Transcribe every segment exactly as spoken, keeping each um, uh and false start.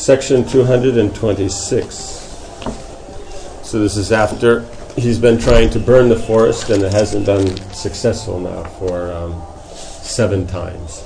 section two hundred twenty-six. So this is after he's been trying to burn the forest, and it hasn't been successful now for um, seven times.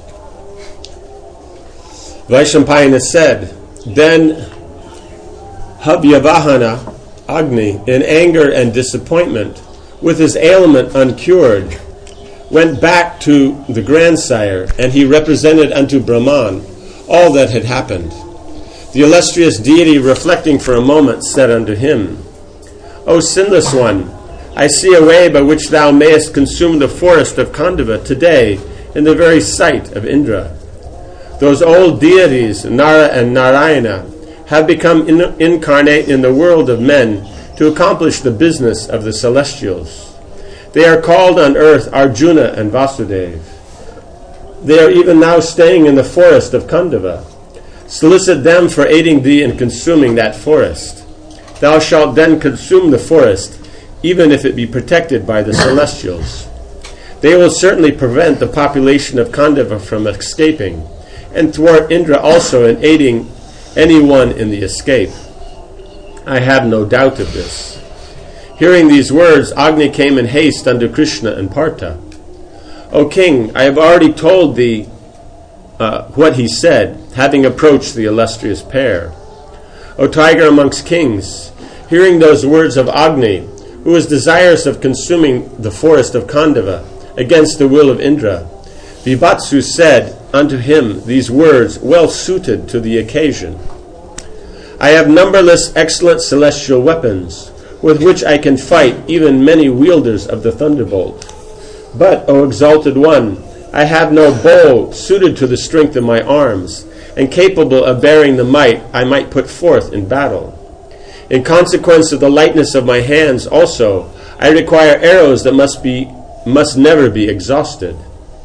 Vaishampayana said, then Havyavahana, Agni, in anger and disappointment, with his ailment uncured, went back to the grandsire, and he represented unto Brahman all that had happened. The illustrious deity, reflecting for a moment, said unto him, O sinless one, I see a way by which thou mayest consume the forest of Khandava today in the very sight of Indra. Those old deities, Nara and Narayana, have become in- incarnate in the world of men to accomplish the business of the celestials. They are called on earth Arjuna and Vasudeva. They are even now staying in the forest of Khandava. Solicit them for aiding thee in consuming that forest. Thou shalt then consume the forest, even if it be protected by the celestials. They will certainly prevent the population of Khandava from escaping, and thwart Indra also in aiding anyone in the escape. I have no doubt of this. Hearing these words, Agni came in haste unto Krishna and Partha. O king, I have already told thee uh, what he said, having approached the illustrious pair. O tiger amongst kings, hearing those words of Agni, who was desirous of consuming the forest of Khandava against the will of Indra, Vivatsu said unto him these words well suited to the occasion. I have numberless excellent celestial weapons, with which I can fight even many wielders of the thunderbolt. But, O exalted one, I have no bow suited to the strength of my arms, and capable of bearing the might I might put forth in battle. In consequence of the lightness of my hands also, I require arrows that must be must never be exhausted.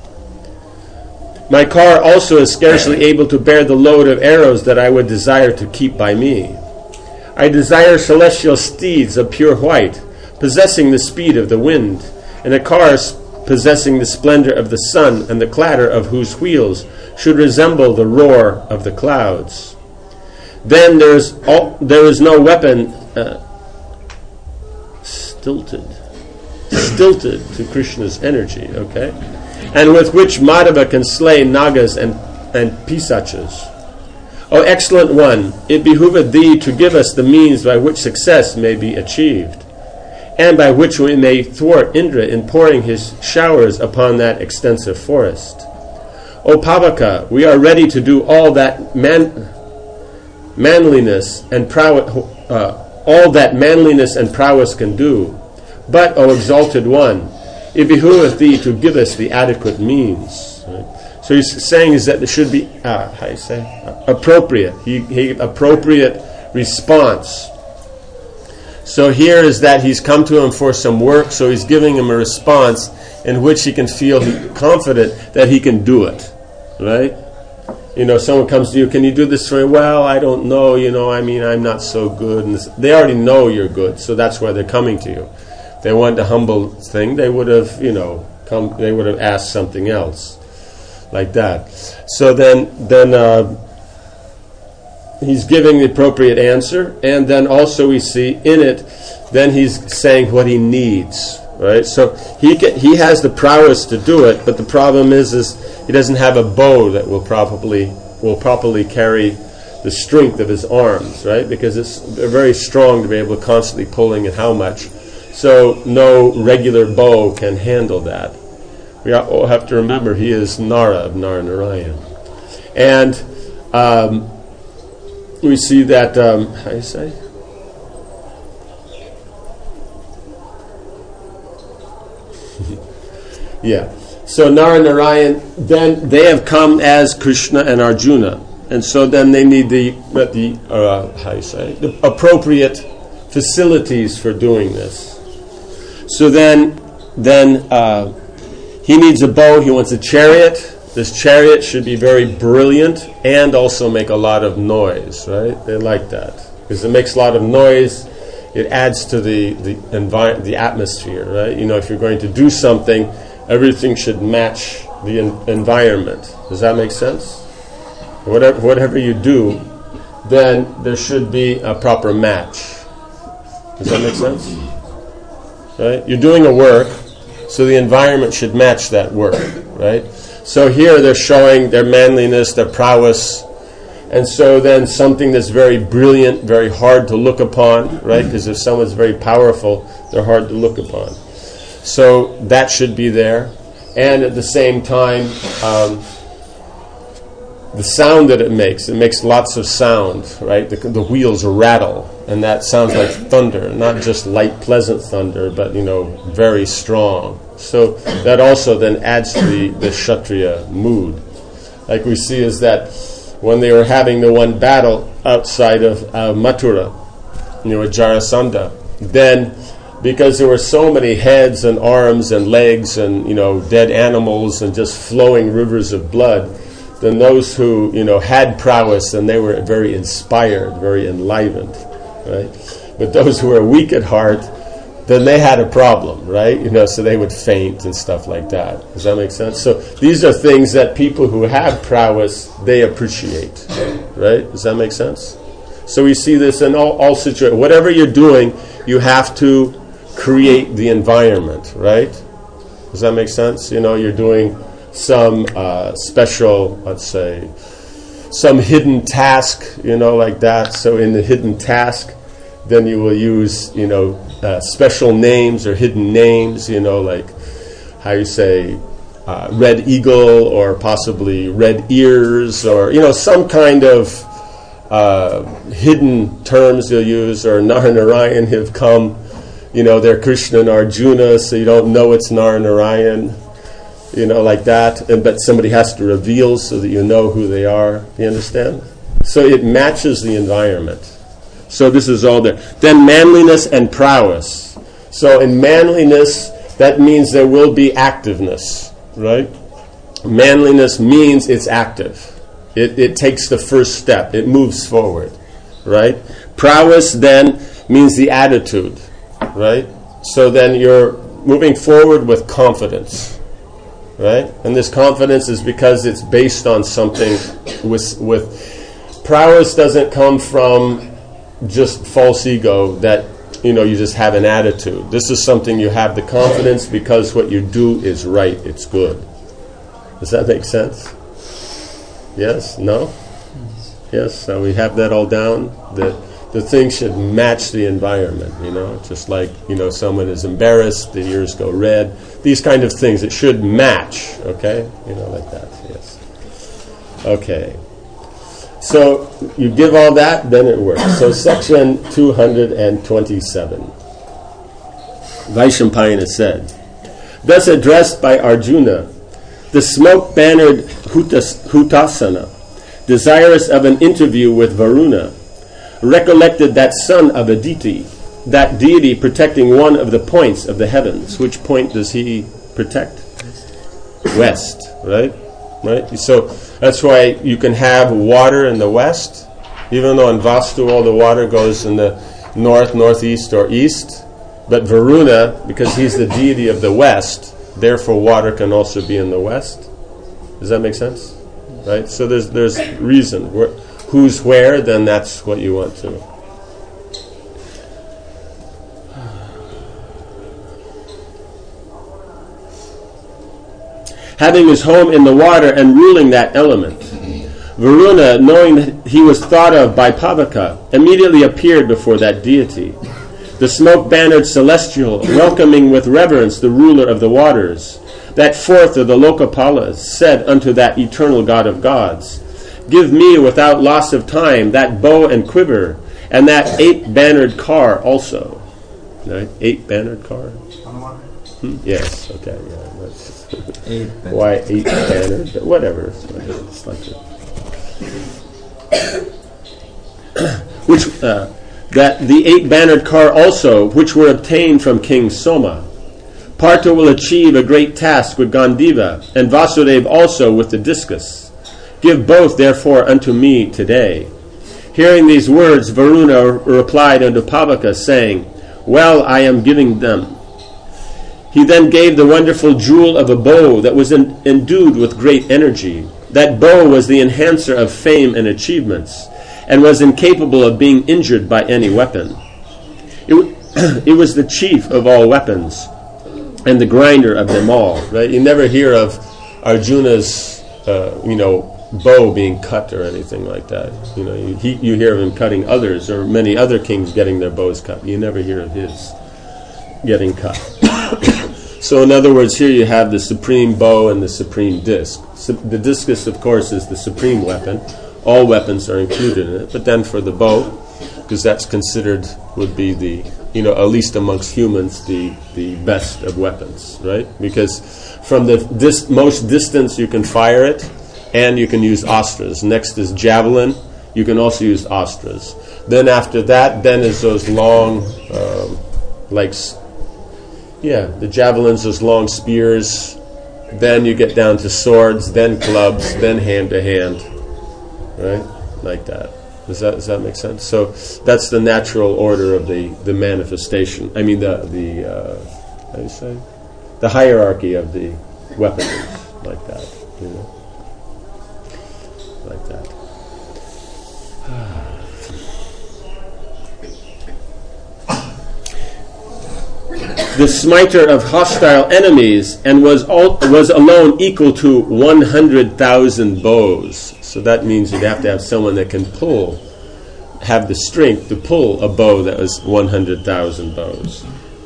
My car also is scarcely able to bear the load of arrows that I would desire to keep by me. I desire celestial steeds of pure white, possessing the speed of the wind, and a car possessing the splendor of the sun, and the clatter of whose wheels should resemble the roar of the clouds. Then there is all, there is no weapon uh, stilted, stilted to Krishna's energy, okay? And with which Madhava can slay Nagas and, and Pisachas. O excellent one, it behooveth thee to give us the means by which success may be achieved, and by which we may thwart Indra in pouring his showers upon that extensive forest. O Pavaka, we are ready to do all that man, manliness and prowess, uh, all that manliness and prowess can do. But, O exalted one, it behooveth thee to give us the adequate means. Right? So he's saying is that there should be, uh, how do you say, uh, appropriate. He, he appropriate response. So here is that he's come to him for some work, so he's giving him a response in which he can feel confident that he can do it. Right? You know, someone comes to you, can you do this for me? Well, I don't know, you know, I mean, I'm not so good. And this, they already know you're good, so that's why they're coming to you. If they want a humble thing, they would have, you know, come. They would have asked something else, like that. So then, then uh, he's giving the appropriate answer, and then also we see in it, then he's saying what he needs, right? So he can, he has the prowess to do it, but the problem is, is he doesn't have a bow that will probably will properly carry the strength of his arms, right? Because it's they're very strong to be able to constantly pulling, and how much. So no regular bow can handle that. We all have to remember he is Nara of Nara-Narayan. And um, we see that, um, how do you say? yeah. So Nara-Narayan, then they have come as Krishna and Arjuna. And so then they need the, the uh, how do you say, the appropriate facilities for doing this. So then, then uh, he needs a bow. He wants a chariot. This chariot should be very brilliant and also make a lot of noise, right? They like that because it makes a lot of noise. It adds to the the envi- the atmosphere, right? You know, if you're going to do something, everything should match the en- environment. Does that make sense? Whatever whatever you do, then there should be a proper match. Does that make sense? Right? You're doing a work, so the environment should match that work, right? So here they're showing their manliness, their prowess, and so then something that's very brilliant, very hard to look upon, right? Because if someone's very powerful, they're hard to look upon. So that should be there. And at the same time, um, the sound that it makes, it makes lots of sound, right? The, the wheels rattle, and that sounds like thunder, not just light, pleasant thunder, but, you know, very strong. So that also then adds to the, the Kshatriya mood. Like we see is that when they were having the one battle outside of uh, Mathura, you know, with Jarasandha, then because there were so many heads and arms and legs and, you know, dead animals and just flowing rivers of blood, then those who, you know, had prowess, and they were very inspired, very enlivened, right? But those who were weak at heart, then they had a problem, right? You know, so they would faint and stuff like that. Does that make sense? So these are things that people who have prowess, they appreciate, right? Does that make sense? So we see this in all, all situations. Whatever you're doing, you have to create the environment, right? Does that make sense? You know, you're doing some uh, special, let's say, some hidden task, you know, like that. So in the hidden task, then you will use, you know, uh, special names or hidden names, you know, like how you say uh, red eagle or possibly red ears, or, you know, some kind of uh, hidden terms you'll use, or Nar-Narayan have come, you know, they're Krishna and Arjuna, so you don't know it's Nar-Narayan. You know, like that, and, but somebody has to reveal so that you know who they are. You understand? So it matches the environment. So this is all there. Then manliness and prowess. So in manliness, that means there will be activeness, right? Manliness means it's active. It, it takes the first step. It moves forward, right? Prowess then means the attitude, right? So then you're moving forward with confidence. Right? And this confidence is because it's based on something with, with prowess doesn't come from just false ego that, you know, you just have an attitude. This is something you have the confidence because what you do is right, it's good. Does that make sense? Yes? No? Yes? So we have that all down? That the thing should match the environment, you know, just like, you know, someone is embarrassed, the ears go red, these kind of things. It should match, okay? You know, like that, yes. Okay. So you give all that, then it works. So section two hundred twenty-seven. Vaishampayana said, thus addressed by Arjuna, the smoke-bannered Hutas, Hutasana, desirous of an interview with Varuna, recollected that son of Aditi, that deity protecting one of the points of the heavens. Which point does he protect? West, right? Right? So that's why you can have water in the west, even though in Vastu all the water goes in the north, northeast, or east. But Varuna, because he's the deity of the west, therefore water can also be in the west. Does that make sense? Right? So there's there's reason. Where, who's where, then that's what you want to. Having his home in the water and ruling that element, Varuna, knowing that he was thought of by Pavaka, immediately appeared before that deity. The smoke-bannered celestial, welcoming with reverence the ruler of the waters, that fourth of the Lokapalas, said unto that eternal God of gods, give me without loss of time that bow and quiver, and that eight-bannered car also. Right? Eight-bannered car? Hmm? Yes, okay, yeah. That's eight Why eight-bannered? But whatever. It's like it. Which, uh, that the eight-bannered car also, which were obtained from King Soma. Partha will achieve a great task with Gandiva, and Vasudev also with the discus. Give both, therefore, unto me today. Hearing these words, Varuna replied unto Pavaka, saying, well, I am giving them. He then gave the wonderful jewel of a bow that was en- endued with great energy. That bow was the enhancer of fame and achievements, and was incapable of being injured by any weapon. It, w- it was the chief of all weapons and the grinder of them all. Right? You never hear of Arjuna's, uh, you know, bow being cut or anything like that. You know, you, he, you hear of him cutting others, or many other kings getting their bows cut. You never hear of his getting cut. So in other words, here you have the supreme bow and the supreme disc. So the discus, of course, is the supreme weapon. All weapons are included in it. But then for the bow, because that's considered, would be the, you know, at least amongst humans, the, the best of weapons, right? Because from the dis- most distance you can fire it, and you can use astras. Next is javelin. You can also use astras. Then after that, then is those long, um, like, yeah, the javelins, those long spears. Then you get down to swords, then clubs, then hand to hand, right? Like that. Does that does that make sense? So that's the natural order of the, the manifestation. I mean the the uh, how do you say? The hierarchy of the weaponry, like that. You know. Like that. The smiter of hostile enemies, and was all, was alone equal to one hundred thousand bows. So that means you'd have to have someone that can pull, have the strength to pull a bow that was one hundred thousand bows.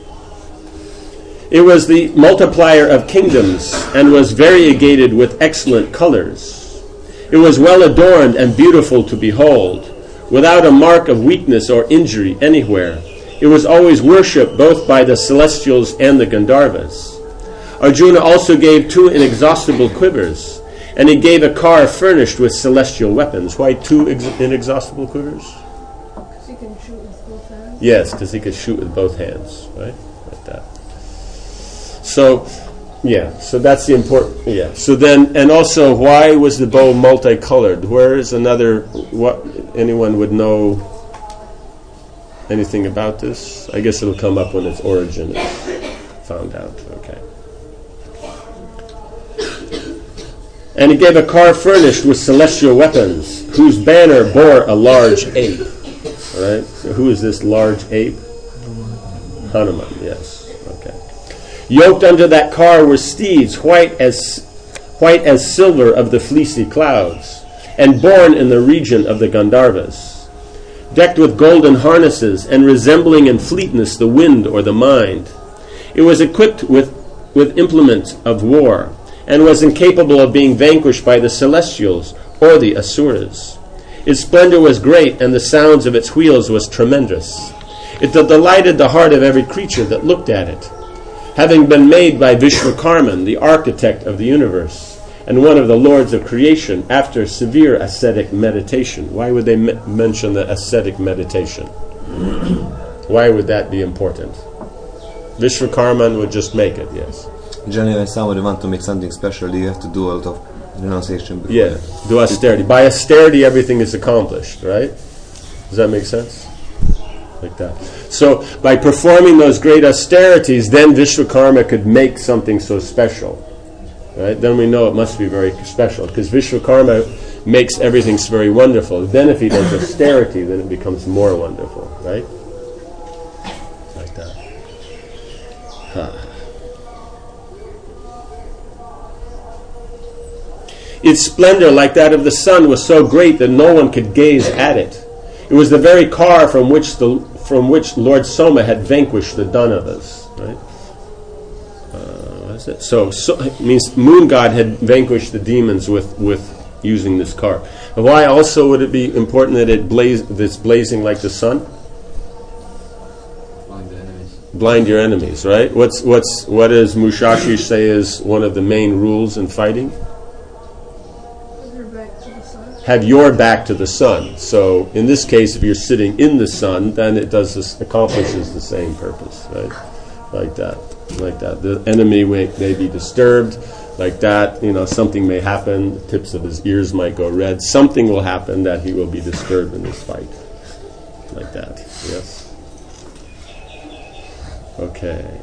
It was the multiplier of kingdoms, and was variegated with excellent colors. It was well adorned and beautiful to behold, without a mark of weakness or injury anywhere. It was always worshipped both by the celestials and the Gandharvas. Arjuna also gave two inexhaustible quivers, and he gave a car furnished with celestial weapons. Why two ex- inexhaustible quivers? Because he can shoot with both hands. Yes, because he could shoot with both hands, right? Like that. So, yeah, so that's the important, yeah. So then, and also, why was the bow multicolored? Where is another, what, anyone would know anything about this? I guess it'll come up when its origin is found out, okay. And he gave a car furnished with celestial weapons, whose banner bore a large ape. All right, so who is this large ape? Hanuman, yes. Yoked unto that car were steeds white as white as silver of the fleecy clouds, and born in the region of the Gandharvas, decked with golden harnesses, and resembling in fleetness the wind or the mind. It was equipped with, with implements of war, and was incapable of being vanquished by the celestials or the asuras. Its splendor was great, and the sounds of its wheels was tremendous. It delighted the heart of every creature that looked at it, having been made by Vishwakarman, the architect of the universe, and one of the lords of creation, after severe ascetic meditation. Why would they me- mention the ascetic meditation? Why would that be important? Vishwakarman would just make it, yes. Generally, when somebody wants to make something special, you have to do a lot of renunciation before. Yeah, do austerity. By austerity, everything is accomplished, right? Does that make sense? Like that. So by performing those great austerities, then Vishwakarma could make something so special. Right? Then we know it must be very special, because Vishwakarma makes everything very wonderful. Then if he does austerity, then it becomes more wonderful. Right? Like that. Huh. Its splendor, like that of the sun, was so great that no one could gaze at it. It was the very car from which the from which Lord Soma had vanquished the Danavas. Right? Uh, what is it? So, so it means Moon God had vanquished the demons with, with using this car. And why also would it be important that it blaze that's blazing like the sun? Blind the enemies. Blind your enemies, right? What's what's what does Mushashi say is one of the main rules in fighting? Have your back to the sun. So in this case, if you're sitting in the sun, then it does this, accomplishes the same purpose, right? Like that, like that. The enemy may, may be disturbed, like that. You know, something may happen. The tips of his ears might go red. Something will happen that he will be disturbed in this fight, like that. Yes. Okay.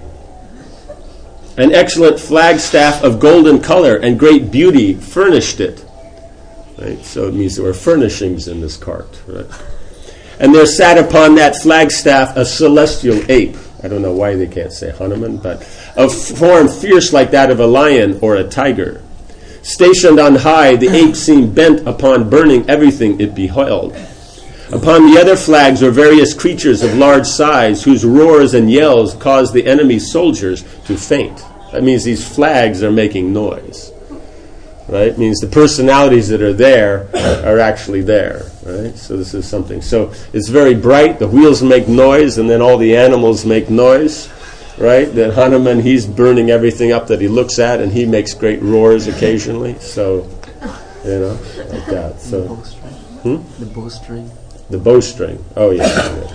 An excellent flagstaff of golden color and great beauty furnished it. Right? So it means there were furnishings in this cart. Right? And there sat upon that flagstaff a celestial ape. I don't know why they can't say Hanuman, but of form fierce like that of a lion or a tiger. Stationed on high, the ape seemed bent upon burning everything it beheld. Upon the other flags were various creatures of large size, whose roars and yells caused the enemy's soldiers to faint. That means these flags are making noise. Right? It means the personalities that are there are actually there. Right? So this is something. So it's very bright. The wheels make noise, and then all the animals make noise. Right? That Hanuman, he's burning everything up that he looks at, and he makes great roars occasionally. So, you know, like that. So, the bowstring. Hmm? The bowstring. The bowstring. Oh yeah. yeah.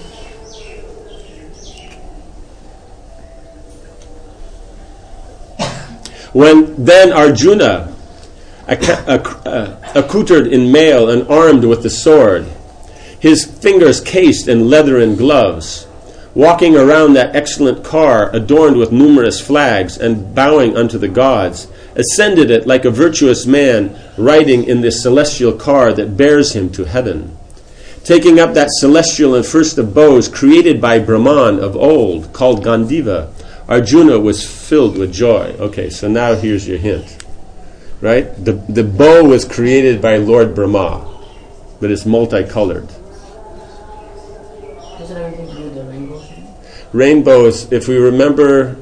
When then Arjuna, accoutred in mail and armed with the sword, his fingers cased in leathern gloves, walking around that excellent car adorned with numerous flags and bowing unto the gods, ascended it like a virtuous man riding in the celestial car that bears him to heaven. Taking up that celestial and first of bows created by Brahman of old, called Gandiva, Arjuna was filled with joy. Okay, so now here's your hint. Right? The, the bow was created by Lord Brahma, but it's multicolored. Does it have anything to do with the rainbow thing? Rainbows, if we remember...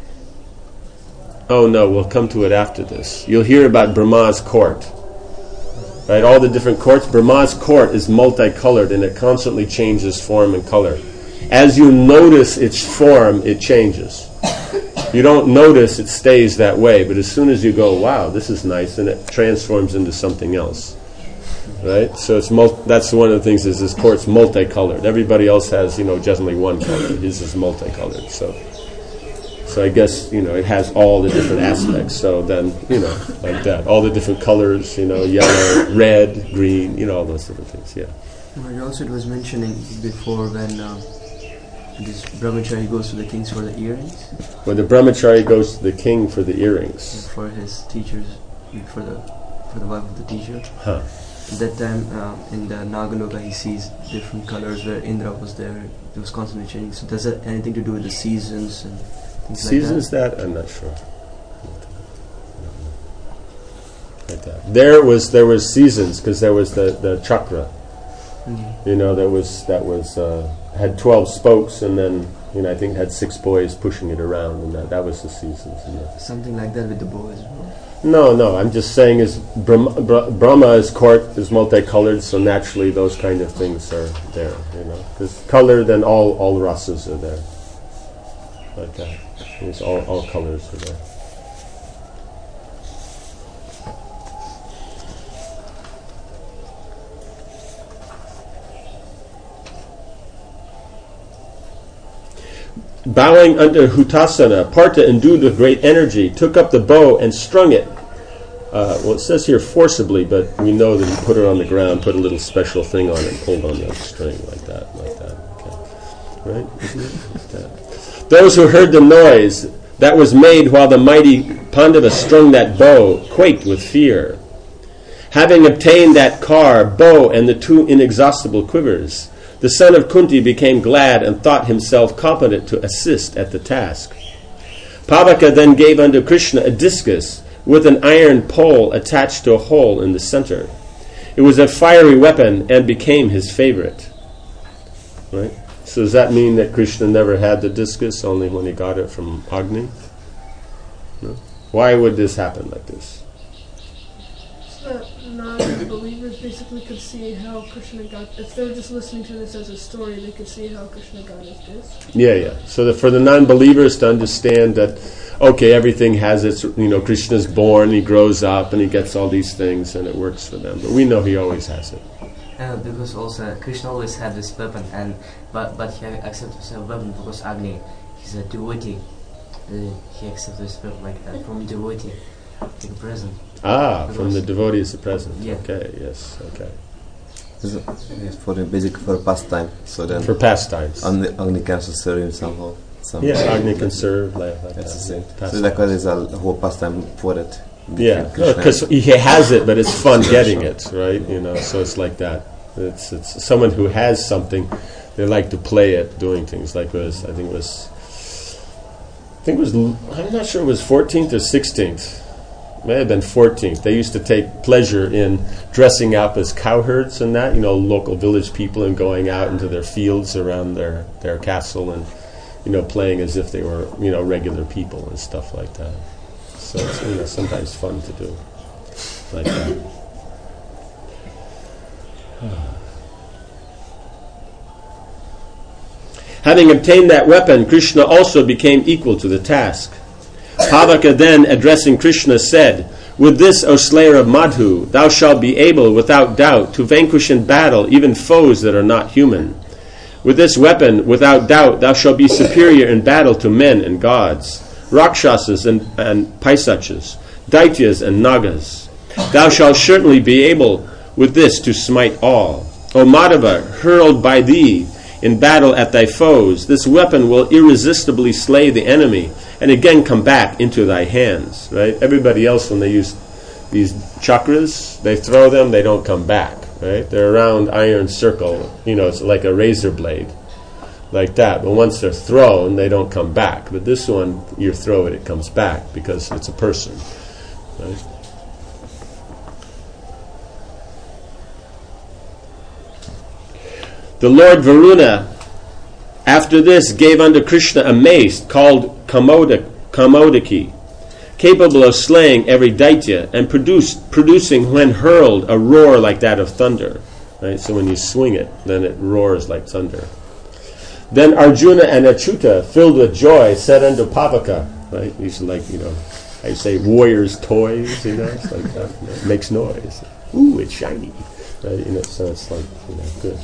Oh no, we'll come to it after this. You'll hear about Brahma's court. Right? All the different courts. Brahma's court is multicolored, and it constantly changes form and color. As you notice its form, it changes. You don't notice it stays that way, but as soon as you go, wow, this is nice, and it transforms into something else. Right? So it's mul- that's one of the things is this court's multicolored. Everybody else has, you know, generally one color. His is multicolored. So so I guess, you know, it has all the different aspects. So then, you know, like that. All the different colors, you know, yellow, red, green, you know, all those different things, yeah. But also it was mentioning before when uh, this brahmachari goes to the kings for the earrings. When the brahmachari goes to the king for the earrings. For his teachers, for the for the wife of the teacher. Huh. At that time, uh, in the Nagaloka, he sees different colors where Indra was there. It was constantly changing. So does that anything to do with the seasons and things Seasons like that? that? I'm not sure. Like that. There was there was seasons because there was the, the chakra. Mm-hmm. You know, that was that was uh, had twelve spokes, and then, you know, I think had six boys pushing it around, and that, that was the seasons. You know. Something like that with the bow as well. No, no, I'm just saying is Brahma, Bra- Brahma's court is multicolored, so naturally those kind of things are there, you know. Because color, then all, all rasas are there. Like that. It's all, all colors are there. Bowing under Hutasana, Partha, endued with great energy, took up the bow and strung it. Uh, well, it says here forcibly, but we know that he put it on the ground, put a little special thing on it, and pulled on the string like that, like that. Okay. Right? Isn't it? Like that. Those who heard the noise that was made while the mighty Pandava strung that bow quaked with fear. Having obtained that car, bow, and the two inexhaustible quivers, the son of Kunti became glad and thought himself competent to assist at the task. Pavaka then gave unto Krishna a discus with an iron pole attached to a hole in the center. It was a fiery weapon and became his favorite. Right? So does that mean that Krishna never had the discus, only when he got it from Agni? No? Why would this happen like this? So that non-believers basically could see how Krishna got, if they're just listening to this as a story, they could see how Krishna got his disc. Yeah, yeah. So that for the non-believers to understand that, okay, everything has its, you know, Krishna's born, he grows up, and he gets all these things, and it works for them. But we know he always has it. Uh, because also Krishna always had this weapon, and but but he accepted his weapon because Agni, he's a devotee. Uh, he accepted this weapon like that from devotee, like a present. Ah, Because from the devotee as a present. Yeah. Okay, yes, okay. It's for the basic for pastime. So then For pastimes. Agni, Agni can also serve him somehow. somehow. Yeah, Agni can serve like, like That's the that. same. Pastimes. So like there is a whole pastime for it. Yeah, Krishna because he has it, but it's fun getting it, right? You know, so it's like that. It's it's someone who has something, they like to play it, doing things like this. I think it was, I think it was, I'm not sure it was fourteenth or sixteenth. May have been fourteenth. They used to take pleasure in dressing up as cowherds and that, you know, local village people, and going out into their fields around their, their castle and, you know, playing as if they were, you know, regular people and stuff like that. So it's, you know, sometimes fun to do like that. Having obtained that weapon, Krishna also became equal to the task. Pavaka then, addressing Krishna, said, "With this, O slayer of Madhu, thou shalt be able, without doubt, to vanquish in battle even foes that are not human. With this weapon, without doubt, thou shalt be superior in battle to men and gods, Rakshasas and, and Paisachas, Daityas and Nagas. Thou shalt certainly be able with this to smite all. O Madhava, hurled by thee in battle at thy foes, this weapon will irresistibly slay the enemy and again come back into thy hands." Right? Everybody else, when they use these chakras, they throw them, they don't come back. Right? They're around iron circle. You know, it's like a razor blade, like that. But once they're thrown, they don't come back. But this one, you throw it, it comes back because it's a person. Right? The Lord Varuna, after this, gave unto Krishna a mace called Kamodak, Kamodaki, capable of slaying every Daitya, and produced, producing, when hurled, a roar like that of thunder. Right? So when you swing it, then it roars like thunder. Then Arjuna and Achyuta, filled with joy, said unto Pavaka, right? These are like, you know, I say warriors' toys, you know, it's like that. You know, it makes noise. Ooh, it's shiny. Right? You know, so it's like, you know, good.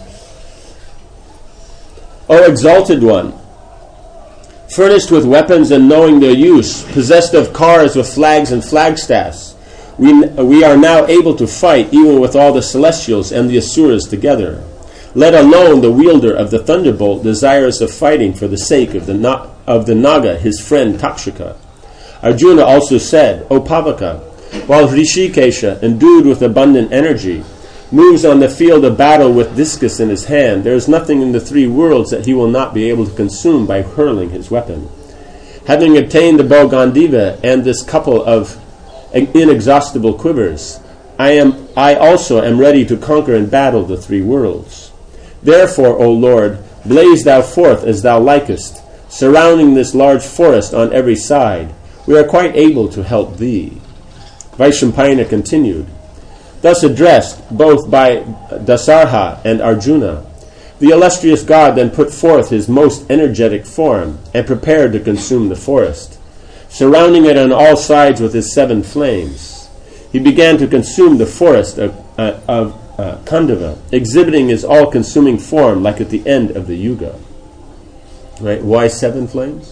O exalted one, furnished with weapons and knowing their use, possessed of cars with flags and flagstaffs, we, we are now able to fight even with all the celestials and the asuras together. Let alone the wielder of the thunderbolt desirous of fighting for the sake of the, na- of the Naga, his friend Takshaka. Arjuna also said, O Pavaka, while Hrishikesha, endued with abundant energy, moves on the field of battle with discus in his hand, there is nothing in the three worlds that he will not be able to consume by hurling his weapon. Having obtained the bow Gandiva and this couple of inexhaustible quivers, I am I also am ready to conquer in battle the three worlds. Therefore, O Lord, blaze thou forth as thou likest, surrounding this large forest on every side. We are quite able to help thee. Vaishampayana continued, thus addressed both by Dasarha and Arjuna, the illustrious god then put forth his most energetic form and prepared to consume the forest, surrounding it on all sides with his seven flames. He began to consume the forest of, uh, of uh, Khandava, exhibiting his all-consuming form like at the end of the Yuga. Right? Why seven flames?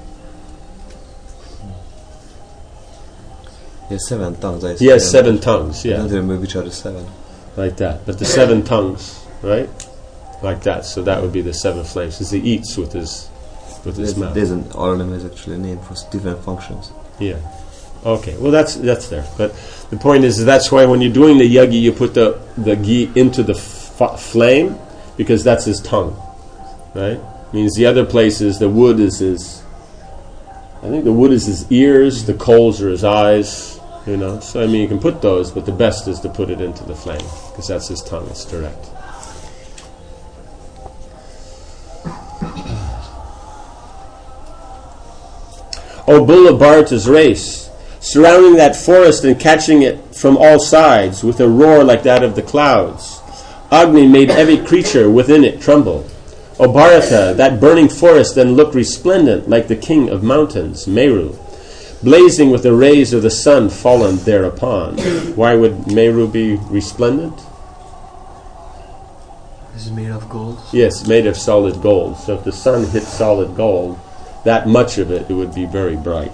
Yes, seven tongues. I Yes, seven tongues, yeah. I don't remember which are the seven. Like that. But the seven tongues, right? Like that. So that would be the seven flames. As he eats with his with his There's, mouth. there's an ornament is actually a name for s- different functions. Yeah. Okay. Well, that's that's there. But the point is, that's why when you're doing the yagi, you put the the ghee into the f- flame, because that's his tongue, right? Means the other places, the wood is his. I think the wood is his ears. The coals are his eyes. You know. So I mean, you can put those, but the best is to put it into the flame, because that's his tongue. It's direct. O bull of Bharata's race, surrounding that forest and catching it from all sides with a roar like that of the clouds, Agni made every creature within it tremble. O Bharata, that burning forest then looked resplendent like the king of mountains, Meru, blazing with the rays of the sun fallen thereupon. Why would Meru be resplendent? This is made of gold. Yes, made of solid gold. So if the sun hit solid gold, that much of it, it would be very bright.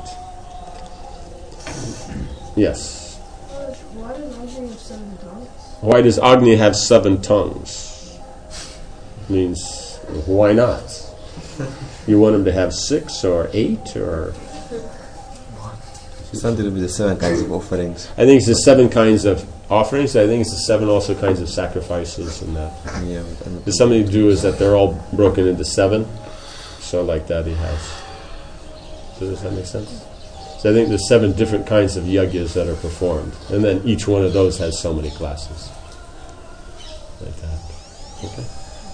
Yes. Why does Agni have seven tongues? Why does Agni have seven tongues? Means, why not? You want him to have six or eight or Something to be the seven kinds of offerings. I think it's the seven kinds of offerings. I think it's the seven also kinds of sacrifices and that. Yeah, but I'm not- There's something to do is that they're all broken into seven. So like that he has. Does that make sense? So I think there's seven different kinds of yajnas that are performed. And then each one of those has so many classes. Like that. Okay.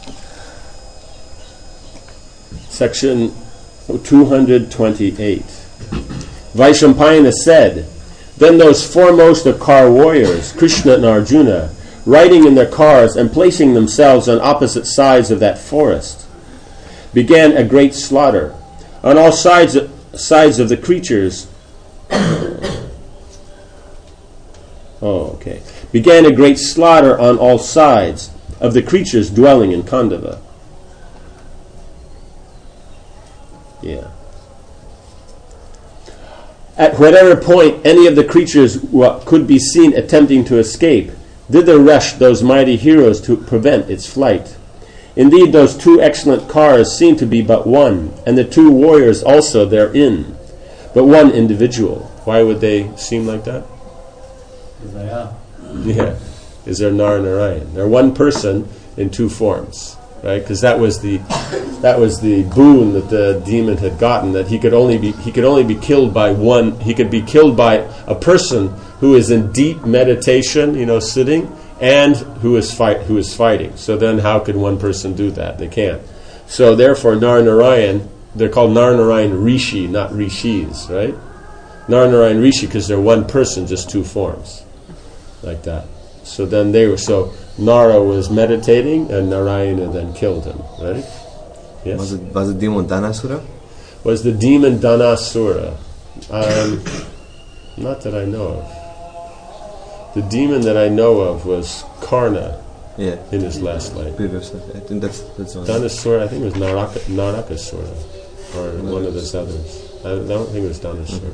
Section two hundred twenty-eight. Vaishampayana said, then those foremost of car warriors, Krishna and Arjuna, riding in their cars and placing themselves on opposite sides of that forest, began a great slaughter. On all sides, sides of the creatures, oh, okay, began a great slaughter on all sides of the creatures dwelling in Khandava. Yeah. At whatever point any of the creatures w- could be seen attempting to escape, thither rushed those mighty heroes to prevent its flight. Indeed, those two excellent cars seemed to be but one, and the two warriors also therein, but one individual. Why would they seem like that? They are. Yeah, is there Nara Narayan? They're one person in two forms, right? Because that was the that was the boon that the demon had gotten, that he could only be he could only be killed by one. He could be killed by a person who is in deep meditation, you know, sitting, and who is fight who is fighting. So then, how could one person do that? They can't. So therefore, Nara Narayan, they're called Nara Narayan Rishi, not Rishis, right? Nara Narayan Rishi because they're one person, just two forms, like that. So then they were so Nara was meditating and Narayana then killed him, right? Yes. Was it was it demon Dhanasura? Was the demon Dhanasura? Um, not that I know of. The demon that I know of was Karna Yeah. in his last life. Previous. I think that's that's one. Dhanasura, I think it was Naraka, Narakasura, or one of those others. I don't think it was Dhanasura.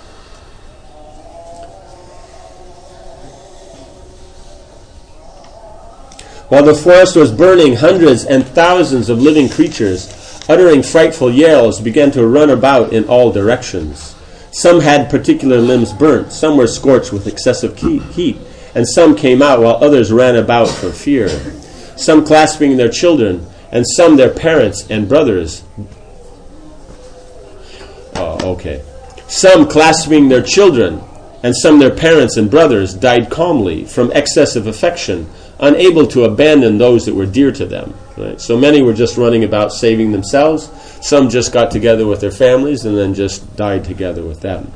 While the forest was burning, hundreds and thousands of living creatures, uttering frightful yells, began to run about in all directions. Some had particular limbs burnt, some were scorched with excessive heat, and some came out while others ran about for fear. Some clasping their children, and some their parents and brothers. Oh, okay. Some clasping their children, and some their parents and brothers died calmly from excessive affection, unable to abandon those that were dear to them. Right? So many were just running about saving themselves. Some just got together with their families and then just died together with them.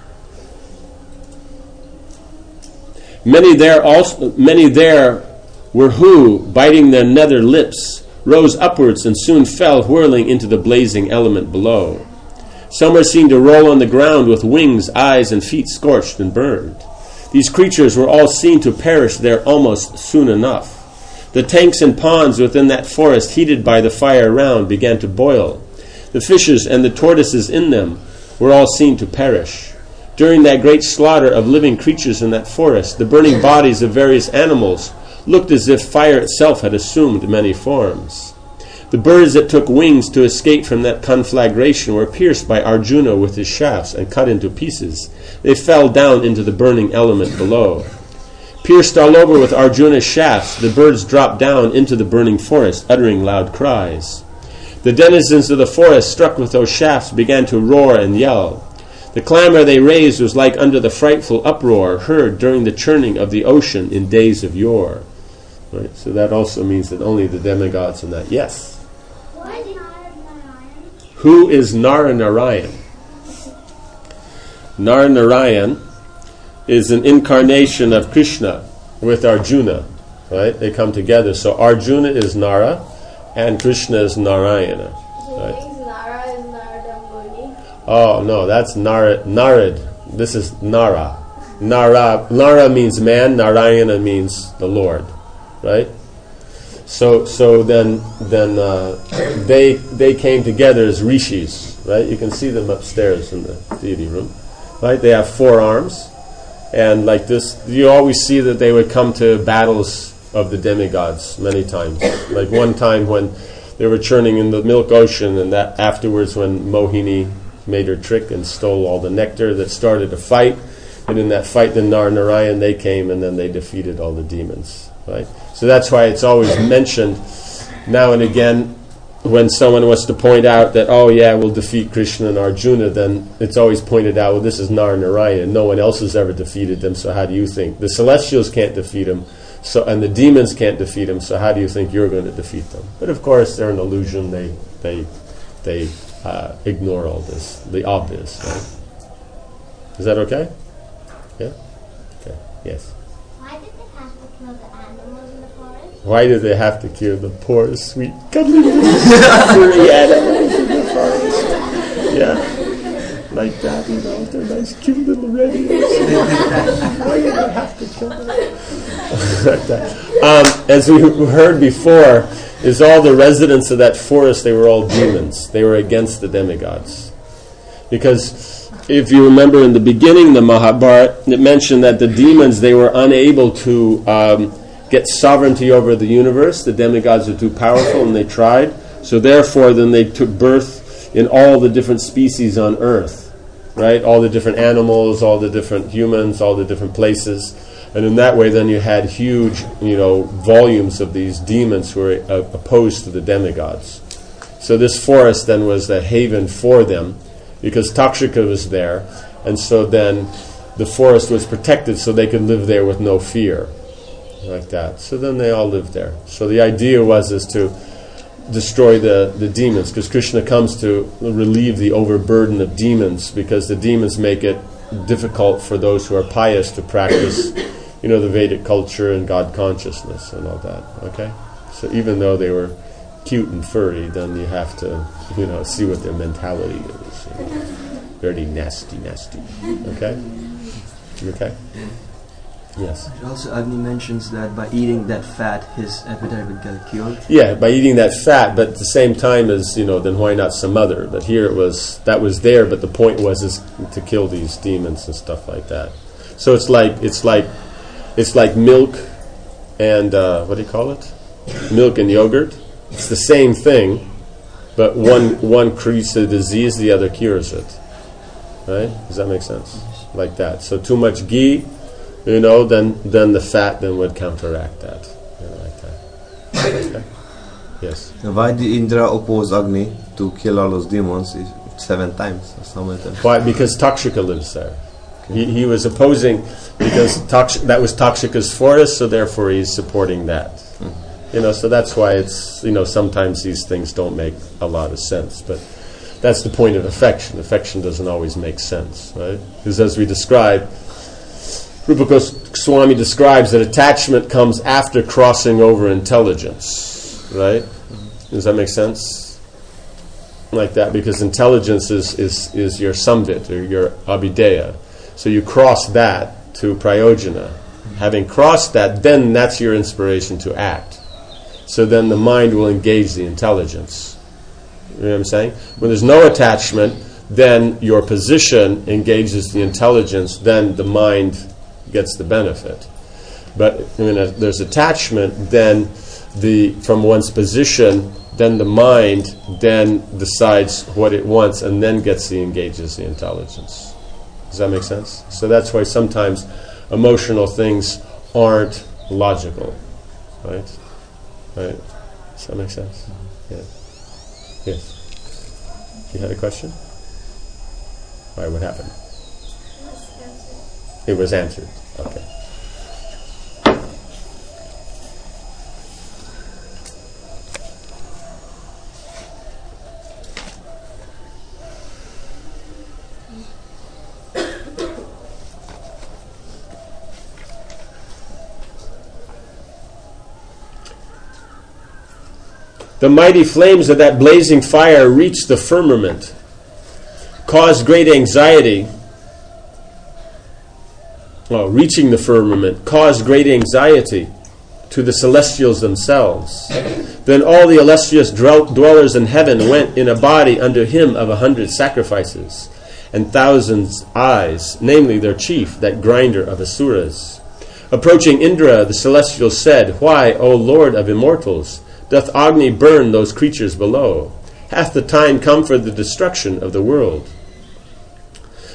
Many there also, many there were who, biting their nether lips, rose upwards and soon fell whirling into the blazing element below. Some were seen to roll on the ground with wings, eyes, and feet scorched and burned. These creatures were all seen to perish there almost soon enough. The tanks and ponds within that forest, heated by the fire around, began to boil. The fishes and the tortoises in them were all seen to perish. During that great slaughter of living creatures in that forest, the burning bodies of various animals looked as if fire itself had assumed many forms. The birds that took wings to escape from that conflagration were pierced by Arjuna with his shafts and cut into pieces. They fell down into the burning element below. Pierced all over with Arjuna's shafts, the birds dropped down into the burning forest, uttering loud cries. The denizens of the forest, struck with those shafts, began to roar and yell. The clamor they raised was like unto the frightful uproar heard during the churning of the ocean in days of yore. Right? So that also means that only the demigods and that. Yes? Who is Nara Narayan? Nara Narayan is an incarnation of Krishna with Arjuna. Right? They come together. So Arjuna is Nara and Krishna is Narayana. Right? Nara is Narada Muni. Oh, no, that's Nar- Narad. This is Nara. Nara. Nara means man, Narayana means the Lord. Right? So, so then, then uh, they they came together as rishis, right? You can see them upstairs in the deity room, right? They have four arms, and like this, you always see that they would come to battles of the demigods many times. Like one time when they were churning in the milk ocean, and that afterwards when Mohini made her trick and stole all the nectar, that started a fight. And in that fight, the Nar Narayan, they came and then they defeated all the demons. Right? So that's why it's always mentioned now and again when someone wants to point out that, oh yeah, we'll defeat Krishna and Arjuna, then it's always pointed out, well, this is Nar Narayan. No one else has ever defeated them, so how do you think? The celestials can't defeat him, so, and the demons can't defeat him, so how do you think you're going to defeat them? But of course, they're an illusion. They they they uh, ignore all this, the obvious. Right? Is that okay? Yeah? Okay. Yes. Why did they have to kill the animals in the forest? Why did they have to kill the poor, sweet, cuddly, furry animals in the forest? Yeah, like that, you know, they're nice, cute little reddies. Why did they have to kill them? Like that. Um, as we heard before, is all the residents of that forest, they were all demons. They were against the demigods. Because if you remember in the beginning, the Mahabharata, it mentioned that the demons, they were unable to um, get sovereignty over the universe. The demigods are too powerful, and they tried. So therefore, then they took birth in all the different species on Earth, right? All the different animals, all the different humans, all the different places. And in that way, then you had huge, you know, volumes of these demons who were uh, opposed to the demigods. So this forest then was the haven for them, because Takshika was there, and so then the forest was protected so they could live there with no fear, like that. So then they all lived there. So the idea was is to destroy the, the demons, because Krishna comes to relieve the overburden of demons, because the demons make it difficult for those who are pious to practice, you know, the Vedic culture and God consciousness and all that. Okay? So even though they were cute and furry, then you have to, you know, see what their mentality is. You know. Very nasty, nasty. Okay? Okay? Yes. Also, Agni mentions that by eating that fat, his appetite would get cured. Yeah, by eating that fat, but at the same time as, you know, then why not some other? But here it was, that was there, but the point was is to kill these demons and stuff like that. So it's like, it's like, it's like milk and, uh, what do you call it? Milk and yogurt. It's the same thing, but one one creates the disease, the other cures it. Right? Does that make sense? Like that. So too much ghee, you know, then then the fat then would counteract that. You know, like that. Okay. Yes. Why did Indra oppose Agni to kill all those demons seven times or something like that? Why? Because Takshika lives there. He he was opposing because Taksh- that was Takshika's forest, so therefore he's supporting that. Mm. You know, so that's why it's, you know, sometimes these things don't make a lot of sense. But that's the point of affection. Affection doesn't always make sense, right? Because as we describe, Rupa Goswami describes that attachment comes after crossing over intelligence, right? Mm-hmm. Does that make sense? Like that, because intelligence is, is, is your samvit, or your abhideya. So you cross that to prayojana. Mm-hmm. Having crossed that, then that's your inspiration to act. So then the mind will engage the intelligence. You know what I'm saying? When there's no attachment, then your position engages the intelligence, then the mind gets the benefit. But when uh, there's attachment, then the from one's position, then the mind then decides what it wants and then gets the engages the intelligence. Does that make sense? So that's why sometimes emotional things aren't logical, right? Right? Does that make sense? Yeah. Yes. You had a question? All right, what happened? It was answered. Okay. The mighty flames of that blazing fire reached the firmament, caused great anxiety. Well, reaching the firmament caused great anxiety to the celestials themselves. Then all the illustrious dwellers in heaven went in a body under him of a hundred sacrifices, and thousands eyes, namely their chief, that grinder of asuras. Approaching Indra, the celestials said, "Why, O Lord of immortals, doth Agni burn those creatures below? Hath the time come for the destruction of the world?"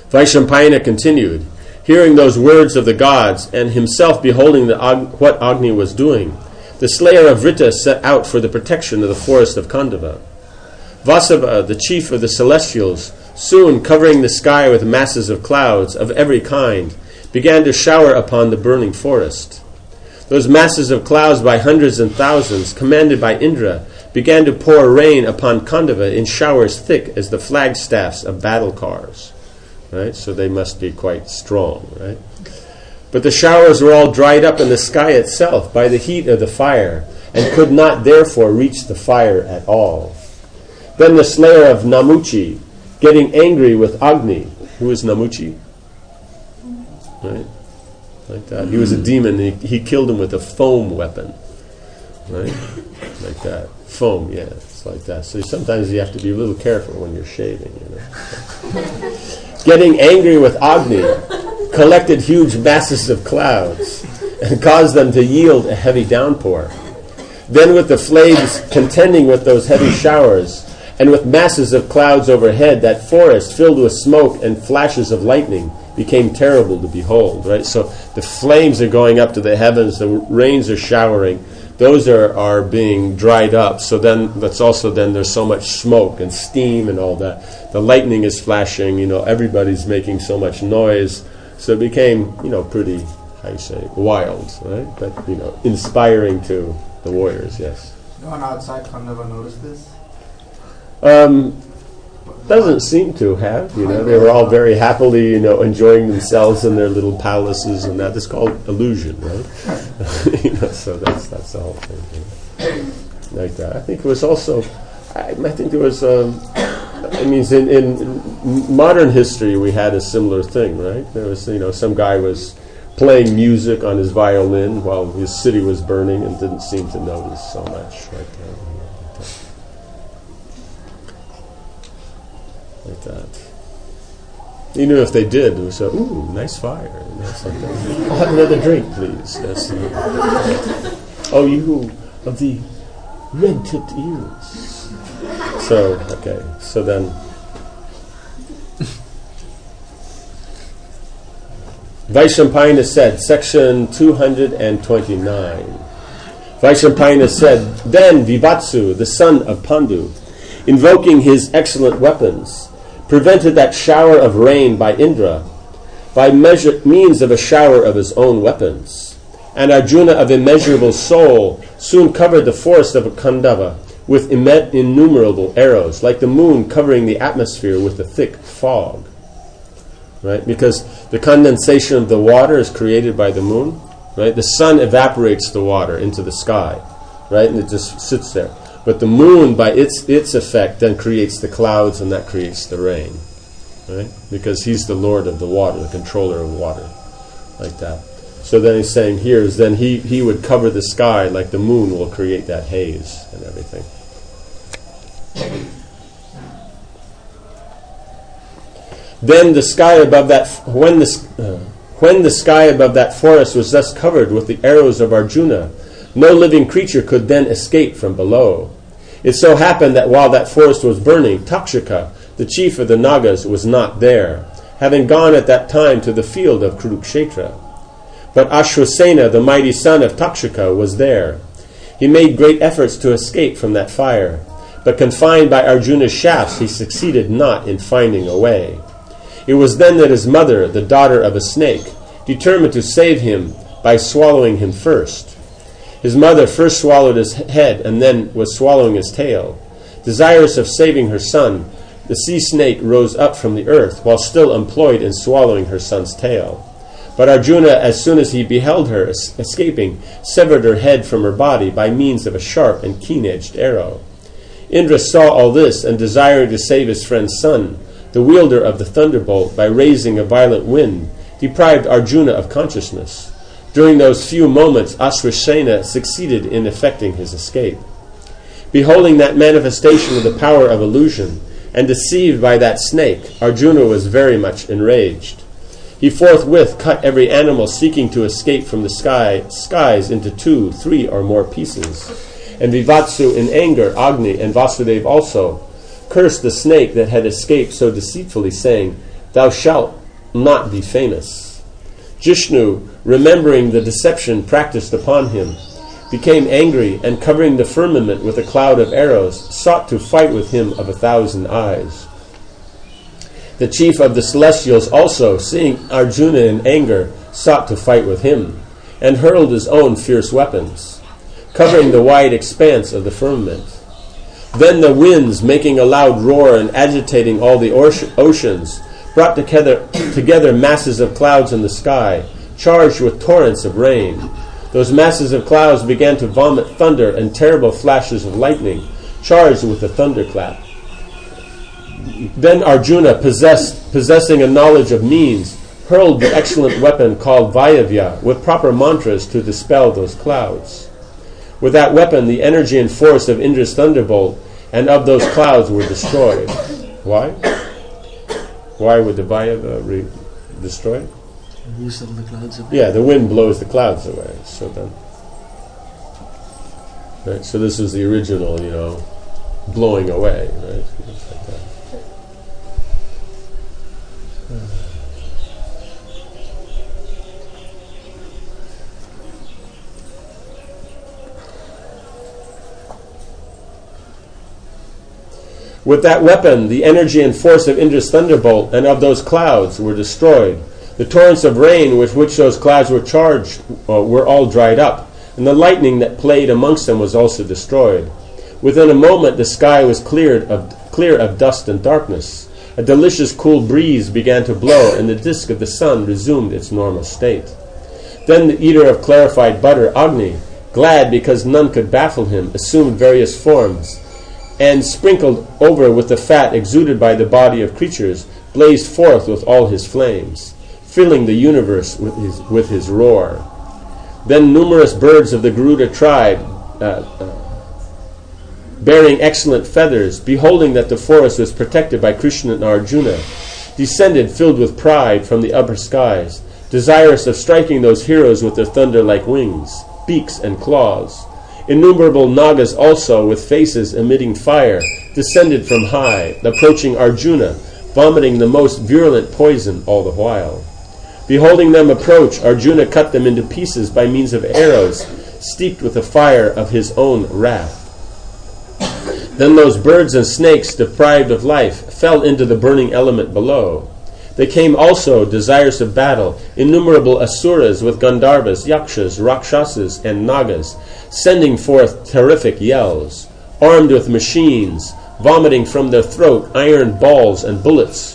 Vaishampayana continued, hearing those words of the gods and himself beholding the Ag- what Agni was doing, the slayer of Vritta set out for the protection of the forest of Khandava. Vasava, the chief of the celestials, soon covering the sky with masses of clouds of every kind, began to shower upon the burning forest. Those masses of clouds by hundreds and thousands, commanded by Indra, began to pour rain upon Khandava in showers thick as the flagstaffs of battle cars. Right? So they must be quite strong, right? But the showers were all dried up in the sky itself by the heat of the fire, and could not therefore reach the fire at all. Then the slayer of Namuchi, getting angry with Agni, who is Namuchi? Right? Like that. He was a demon, and he, he killed him with a foam weapon. Right? Like that. Foam, yeah, it's like that. So sometimes you have to be a little careful when you're shaving, you know. Getting angry with Agni, collected huge masses of clouds and caused them to yield a heavy downpour. Then with the flames contending with those heavy showers, and with masses of clouds overhead, that forest filled with smoke and flashes of lightning became terrible to behold. Right? So the flames are going up to the heavens, the rains are showering, those are, are being dried up. So then that's also then there's so much smoke and steam and all that. The lightning is flashing, you know, everybody's making so much noise. So it became, you know, pretty, how you say, wild, right? But, you know, inspiring to the warriors, yes. No one outside Khandava noticed this? Um, doesn't seem to have, you know. They were all very happily, you know, enjoying themselves in their little palaces and that. It's called illusion, right? You know, so that's that's the whole thing, you know, like that. I think it was also, I, I think there was, um, I mean, in, in modern history we had a similar thing, right? There was, you know, some guy was playing music on his violin while his city was burning and didn't seem to notice so much, right? Like that. You knew if they did, it was so, ooh, nice fire. And that's like that. I'll have another drink, please. That's, uh, oh, you of the red-tipped ears. So, okay, so then Vaishampayana said, section two hundred twenty-nine. Vaishampayana said, then Vivatsu, the son of Pandu, invoking his excellent weapons, prevented that shower of rain by Indra by measure, means of a shower of his own weapons. And Arjuna of immeasurable soul soon covered the forest of Khandava with imme- innumerable arrows, like the moon covering the atmosphere with a thick fog. Right? Because the condensation of the water is created by the moon. Right? The sun evaporates the water into the sky. Right? And it just sits there. But the moon, by its its effect, then creates the clouds, and that creates the rain, right? Because he's the lord of the water, the controller of water, like that. So then he's saying here is then he, he would cover the sky like the moon will create that haze and everything. Then the sky above that when the uh, when the sky above that forest was thus covered with the arrows of Arjuna, no living creature could then escape from below. It so happened that while that forest was burning, Takshaka, the chief of the Nagas, was not there, having gone at that time to the field of Kurukshetra. But Ashwasena, the mighty son of Takshaka, was there. He made great efforts to escape from that fire, but confined by Arjuna's shafts, he succeeded not in finding a way. It was then that his mother, the daughter of a snake, determined to save him by swallowing him first. His mother first swallowed his head and then was swallowing his tail. Desirous of saving her son, the sea snake rose up from the earth while still employed in swallowing her son's tail. But Arjuna, as soon as he beheld her es- escaping, severed her head from her body by means of a sharp and keen-edged arrow. Indra saw all this and, desiring to save his friend's son, the wielder of the thunderbolt, by raising a violent wind, deprived Arjuna of consciousness. During those few moments, Ashwasena succeeded in effecting his escape. Beholding that manifestation of the power of illusion, and deceived by that snake, Arjuna was very much enraged. He forthwith cut every animal seeking to escape from the sky, skies into two, three, or more pieces. And Vivatsu, in anger, Agni, and Vasudeva also, cursed the snake that had escaped so deceitfully, saying, Thou shalt not be famous. Jishnu, remembering the deception practiced upon him, became angry and, covering the firmament with a cloud of arrows, sought to fight with him of a thousand eyes. The chief of the celestials also, seeing Arjuna in anger, sought to fight with him, and hurled his own fierce weapons, covering the wide expanse of the firmament. Then the winds, making a loud roar and agitating all the oceans, brought together, together masses of clouds in the sky, charged with torrents of rain. Those masses of clouds began to vomit thunder and terrible flashes of lightning, charged with the thunderclap. Then Arjuna, possessed, possessing a knowledge of means, hurled the excellent weapon called Vayavya with proper mantras to dispel those clouds. With that weapon, the energy and force of Indra's thunderbolt and of those clouds were destroyed. Why? Why would the Vayavya re- destroy? Moves all the clouds away. Yeah, the wind blows the clouds away. So then, right. So this is the original, you know, blowing away, right? Like that. With that weapon, the energy and force of Indra's thunderbolt and of those clouds were destroyed. The torrents of rain with which those clouds were charged uh, were all dried up, and the lightning that played amongst them was also destroyed. Within a moment the sky was cleared of, clear of dust and darkness. A delicious cool breeze began to blow, and the disk of the sun resumed its normal state. Then the eater of clarified butter, Agni, glad because none could baffle him, assumed various forms, and sprinkled over with the fat exuded by the body of creatures, blazed forth with all his flames, filling the universe with his, with his roar. Then numerous birds of the Garuda tribe, uh, uh, bearing excellent feathers, beholding that the forest was protected by Krishna and Arjuna, descended filled with pride from the upper skies, desirous of striking those heroes with their thunder-like wings, beaks and claws. Innumerable Nagas also, with faces emitting fire, descended from high, approaching Arjuna, vomiting the most virulent poison all the while. Beholding them approach, Arjuna cut them into pieces by means of arrows, steeped with the fire of his own wrath. Then those birds and snakes, deprived of life, fell into the burning element below. They came also, desirous of battle, innumerable asuras with Gandharvas, Yakshas, Rakshasas, and Nagas, sending forth terrific yells, armed with machines, vomiting from their throat iron balls and bullets.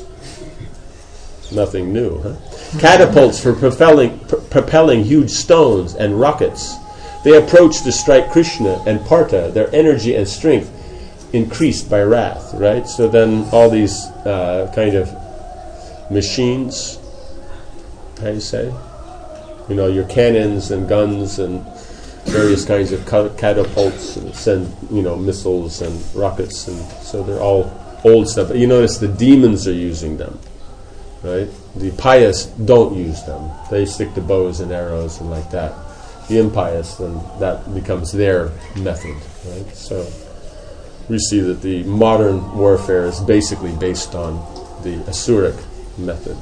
Nothing new, huh? Catapults for propelling, pr- propelling huge stones and rockets. They approached to strike Krishna and Partha, their energy and strength increased by wrath, right? So then all these uh, kind of machines, how do you say? You know, your cannons and guns and various kinds of catapults send, you know, missiles and rockets, and so they're all old stuff. But you notice the demons are using them, right? The pious don't use them. They stick to bows and arrows and like that. The impious, then that becomes their method, right? So we see that the modern warfare is basically based on the Asuric method.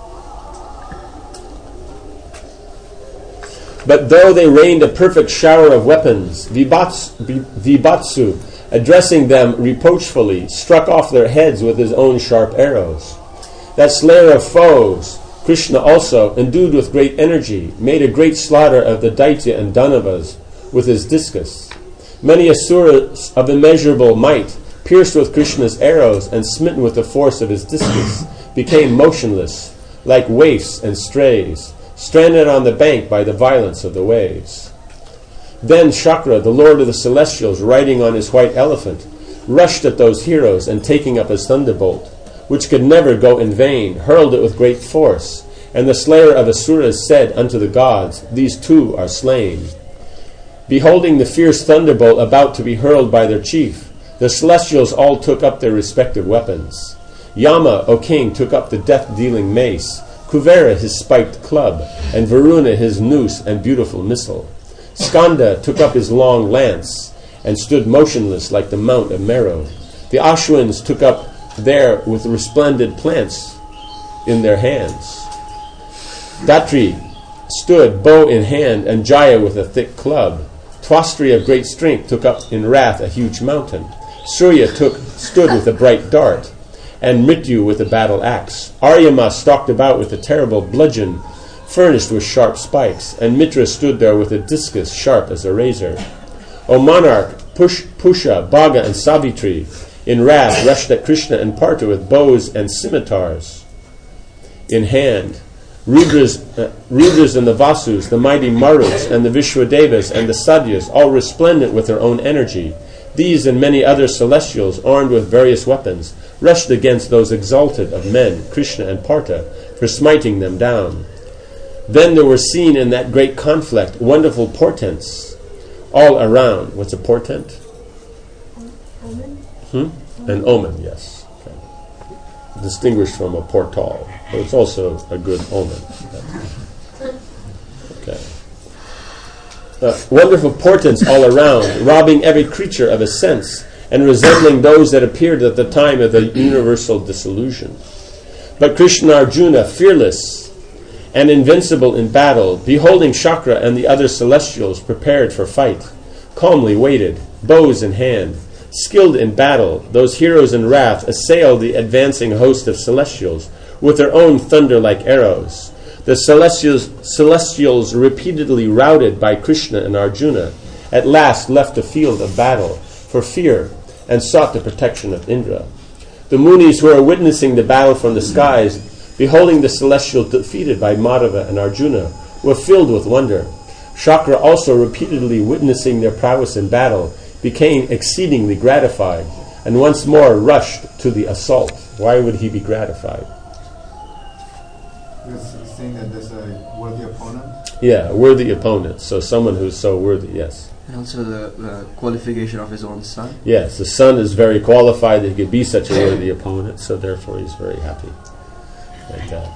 But though they rained a perfect shower of weapons, Vibhatsu, Vibhatsu, addressing them reproachfully, struck off their heads with his own sharp arrows. That slayer of foes, Krishna also, endued with great energy, made a great slaughter of the Daitya and Danavas with his discus. Many asuras of immeasurable might, pierced with Krishna's arrows and smitten with the force of his discus, became motionless, like waifs and strays, stranded on the bank by the violence of the waves. Then Shakra, the lord of the celestials, riding on his white elephant, rushed at those heroes, and taking up his thunderbolt, which could never go in vain, hurled it with great force. And the slayer of Asuras said unto the gods, These two are slain. Beholding the fierce thunderbolt about to be hurled by their chief, the celestials all took up their respective weapons. Yama, O king, took up the death-dealing mace, Kuvera his spiked club, and Varuna his noose and beautiful missile. Skanda took up his long lance, and stood motionless like the mount of Meru. The Ashwins took up there with resplendent plants, in their hands. Datri stood, bow in hand, and Jaya with a thick club. Twastri of great strength took up in wrath a huge mountain. Surya took stood with a bright dart, and Mrityu with a battle axe. Aryama stalked about with a terrible bludgeon furnished with sharp spikes, and Mitra stood there with a discus sharp as a razor. O monarch, Push, Pusha, Bhaga, and Savitri in wrath rushed at Krishna and Partha with bows and scimitars in hand. Rudras, uh, Rudras and the Vasus, the mighty Maruts, and the Vishwadevas, and the Sadyas, all resplendent with their own energy, these and many other celestials, armed with various weapons, rushed against those exalted of men, Krishna and Partha, for smiting them down. Then there were seen in that great conflict wonderful portents all around. What's a portent? Omen? Hmm? An omen, yes. Okay. Distinguished from a portal, but it's also a good omen. Okay. Uh, wonderful portents all around, robbing every creature of a sense, and resembling those that appeared at the time of the universal dissolution. But Krishna Arjuna, fearless and invincible in battle, beholding Shakra and the other celestials prepared for fight, calmly waited, bows in hand. Skilled in battle, those heroes in wrath assailed the advancing host of celestials with their own thunder-like arrows. The celestials, celestials repeatedly routed by Krishna and Arjuna, at last left the field of battle for fear and sought the protection of Indra. The Munis who were witnessing the battle from the skies, beholding the celestials defeated by Madhava and Arjuna, were filled with wonder. Shakra, also repeatedly witnessing their prowess in battle, became exceedingly gratified, and once more rushed to the assault. Why would he be gratified? Because he's saying that there's a worthy opponent. Yeah, a worthy opponent. So someone who's so worthy, yes. And also the, the qualification of his own son. Yes, the son is very qualified that he could be such a worthy opponent, so therefore he's very happy. Like that.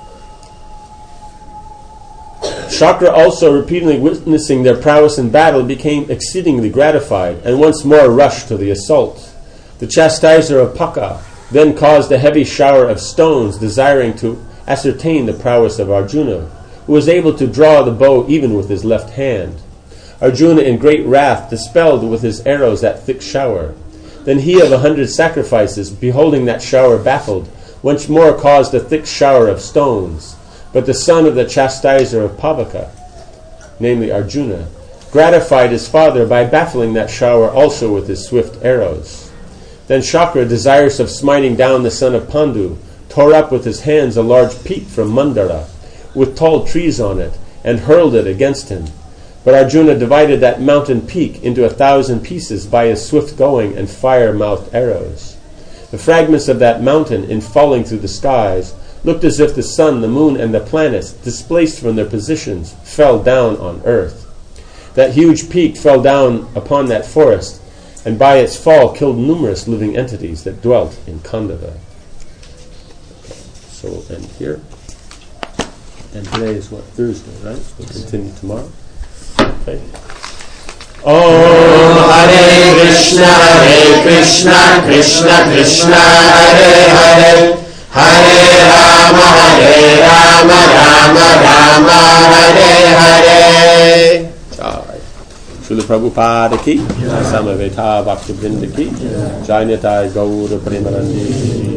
Shakra, also repeatedly witnessing their prowess in battle, became exceedingly gratified, and once more rushed to the assault. The chastiser of Paka then caused a heavy shower of stones, desiring to ascertain the prowess of Arjuna, who was able to draw the bow even with his left hand. Arjuna, in great wrath, dispelled with his arrows that thick shower. Then he of a hundred sacrifices, beholding that shower baffled, once more caused a thick shower of stones. But the son of the chastiser of Pavaka, namely Arjuna, gratified his father by baffling that shower also with his swift arrows. Then Shakra, desirous of smiting down the son of Pandu, tore up with his hands a large peak from Mandara, with tall trees on it, and hurled it against him. But Arjuna divided that mountain peak into a thousand pieces by his swift-going and fire-mouthed arrows. The fragments of that mountain, in falling through the skies, looked as if the sun, the moon, and the planets, displaced from their positions, fell down on earth. That huge peak fell down upon that forest, and by its fall killed numerous living entities that dwelt in Khandava. Okay, so we'll end here. And today is what? Thursday, right? We'll continue tomorrow. Okay. Om Hare Krishna, Hare Krishna, Krishna Krishna, Hare Hare, Hare Rama, Hare Rama, Rama Rama, Hare Hare. Jai. Srila Prabhupada ki, Samaveta Bhaktivinoda ki, Jai Nitai Gaura Premanandi.